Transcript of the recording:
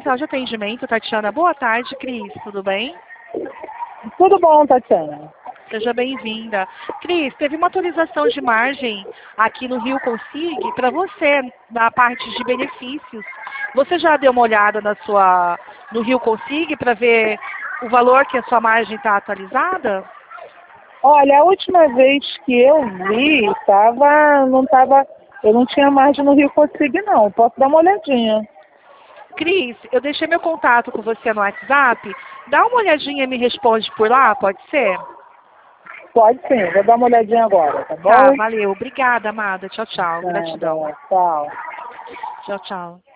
central de atendimento, Tatiana. Boa tarde, Cris. Tudo bem? Tudo bom, Tatiana? Seja bem-vinda. Cris, teve uma atualização de margem aqui no Rio Consig para você, na parte de benefícios. Você já deu uma olhada no Rio Consig para ver o valor que a sua margem está atualizada? Olha, a última vez que eu vi, eu não tinha margem no Rio Consig, não. Posso dar uma olhadinha. Cris, eu deixei meu contato com você no WhatsApp. Dá uma olhadinha e me responde por lá, pode ser? Pode sim, vou dar uma olhadinha agora, tá bom? Tá, valeu. Obrigada, amada. Tchau, tchau. Gratidão. Nada, tchau. Tchau, tchau.